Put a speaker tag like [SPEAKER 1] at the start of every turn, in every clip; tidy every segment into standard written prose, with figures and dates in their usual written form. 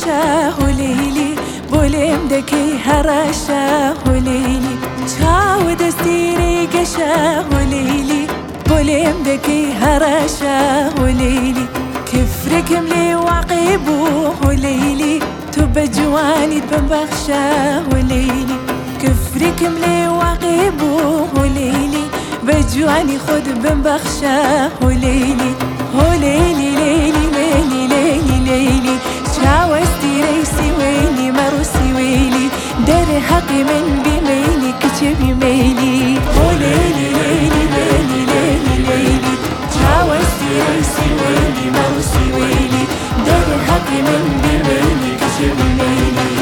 [SPEAKER 1] گشه و لیلی بولم دکی هرشه و لیلی چاو دستیری گشه و لیلی بولم دکی هرشه و لیلی كفركم لي وعقيبو وليلي تبجواني ببخشه وليلي كفركم لي وعقيبو وليلي بجواني خود ببخشه وليلي وليلي ليلي ليلي ليلي ليلي شاوستي ريسي ويلي مروسي ويلي در حقي من بميلي كتبي ميلي وليلي ليلي ليلي ليلي ليلي شاوستي ريسي ويلي مروسي ويلي در حقي من بميلي كتبي ميلي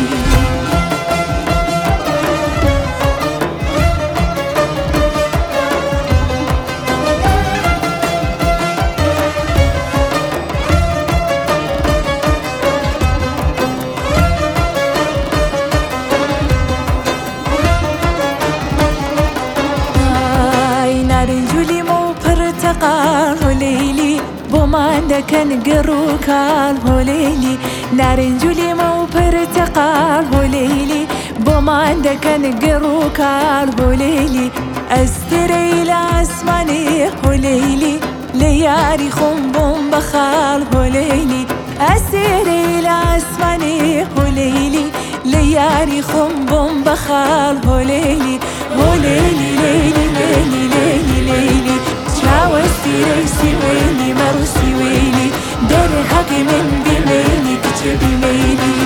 [SPEAKER 1] قال هليلي بوماندا كان قروكال هليلي نارنجولي مو برتقال هليلي بوماندا كان قروكال هليلي استري لاسماني هليلي لياري خنبون بخال هليلي استري لاسماني هليلي لياري خنبون بخال هليلي هليلي ليلي ليلي ليلي ليلي شاوستي ريسي ويلي مروسي ويلي در حقي من بميلي كتبي ميلي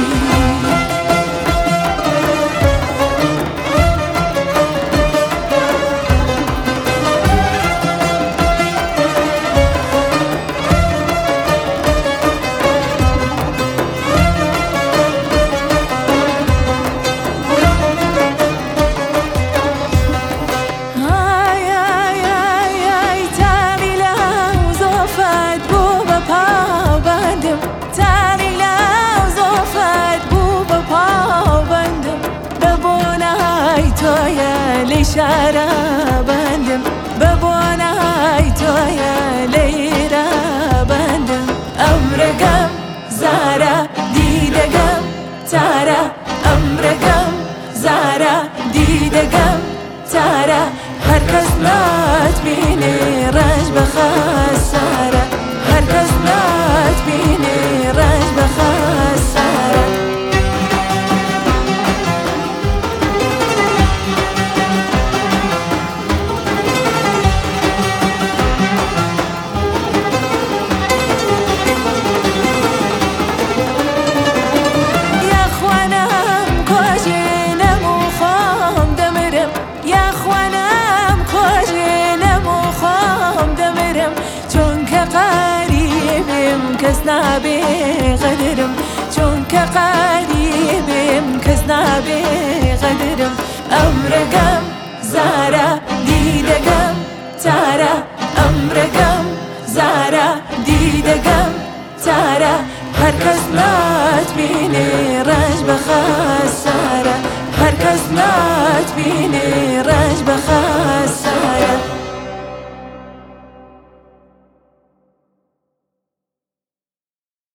[SPEAKER 1] لشارة بندم ببونا تويا ليرا بندم أمرقم زارا ديدقم تارا أمرقم زارا ديدقم تارا هركز نات بيني رج بخسارة هركز نات بيني رج بخسارة كسنا بغدرم چونك قريبم كسنا بغدرم أمرقم زارا ديدقم تارا أمرقم زارا ديدقم تارا هركز نات بيني رج بخسارة هركز نات بيني